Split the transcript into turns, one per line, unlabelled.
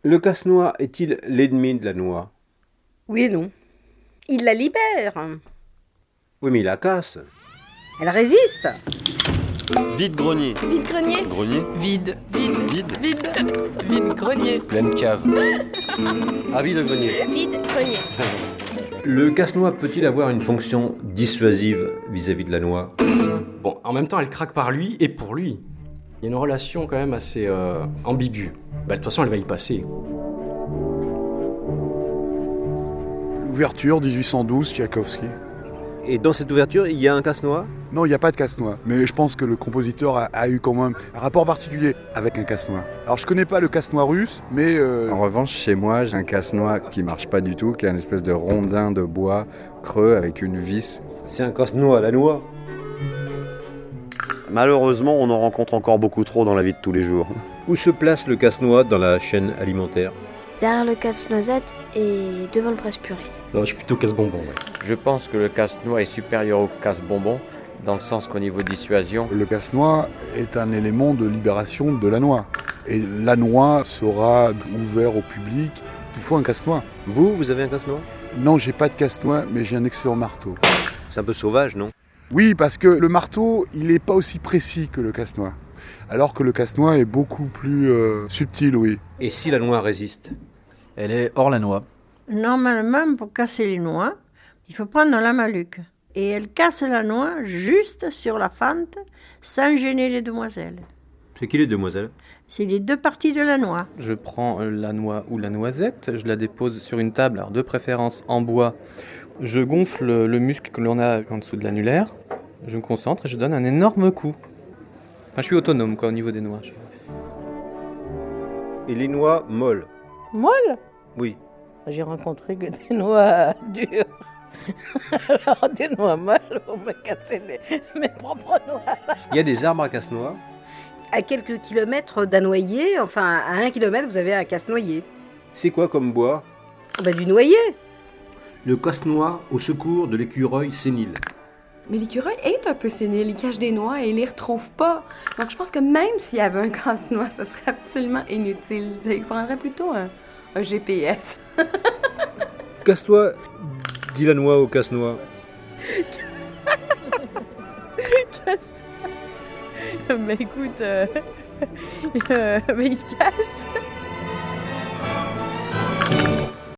Le casse-noix est-il l'ennemi de la noix?
Oui et non. Il la libère.
Oui, mais il la casse.
Elle résiste.
Vide-grenier.
Vide-grenier.
Grenier.
Vide.
Vide.
Vide-grenier.
Pleine cave.
Ah, vide-grenier.
Vide-grenier.
Le casse-noix peut-il avoir une fonction dissuasive vis-à-vis de la noix?
Bon, en même temps, elle craque par lui et pour lui. Il y a une relation quand même assez ambiguë. De toute façon, elle va y passer.
Ouverture 1812, Tchaïkovski.
Et dans cette ouverture, il y a un casse-noix?
Non, il n'y a pas de casse-noix, mais je pense que le compositeur a eu quand même un rapport particulier avec un casse-noix. Alors je connais pas le casse-noix russe, mais...
En revanche, chez moi, j'ai un casse-noix qui marche pas du tout, qui est une espèce de rondin de bois creux avec une vis.
C'est un casse-noix à la noix.
Malheureusement, on en rencontre encore beaucoup trop dans la vie de tous les jours.
Où se place le casse-noix dans la chaîne alimentaire?
Derrière le casse-noisette et devant le presse-purée.
Non, je suis plutôt casse-bonbon. Ouais.
Je pense que le casse-noix est supérieur au casse-bonbon, dans le sens qu'au niveau dissuasion,
Le casse-noix est un élément de libération de la noix. Et la noix sera ouverte au public. Il faut un casse-noix.
Vous avez un casse-noix?
Non, j'ai pas de casse-noix, mais j'ai un excellent marteau.
C'est un peu sauvage, non?
Oui, parce que le marteau, il n'est pas aussi précis que le casse-noix. Alors que le casse-noix est beaucoup plus subtil, oui.
Et si la noix résiste?
Elle est hors la noix.
Normalement, pour casser les noix, il faut prendre la maluque. Et elle casse la noix juste sur la fente, sans gêner les demoiselles.
C'est qui les demoiselles?
C'est les deux parties de la noix.
Je prends la noix ou la noisette, je la dépose sur une table, alors de préférence en bois. Je gonfle le muscle que l'on a en dessous de l'annulaire, je me concentre et je donne un énorme coup. Enfin, je suis autonome au niveau des noix.
Et les noix molles?
Molle?
Oui.
J'ai rencontré que des noix dures. Alors des noix molles, on m'a cassé mes propres noix.
Il y a des arbres à casse-noix?
À quelques kilomètres d'un noyer, enfin à 1 kilomètre, vous avez un casse-noyer.
C'est quoi comme bois?
Du noyer.
Le casse-noix au secours de l'écureuil sénile.
Mais l'écureuil est un peu sénile, il cache des noix et il les retrouve pas. Donc je pense que même s'il y avait un casse-noix, ça serait absolument inutile. Il prendrait plutôt un GPS.
Casse-toi, dit la noix au casse-noix.
Mais écoute, mais il se casse.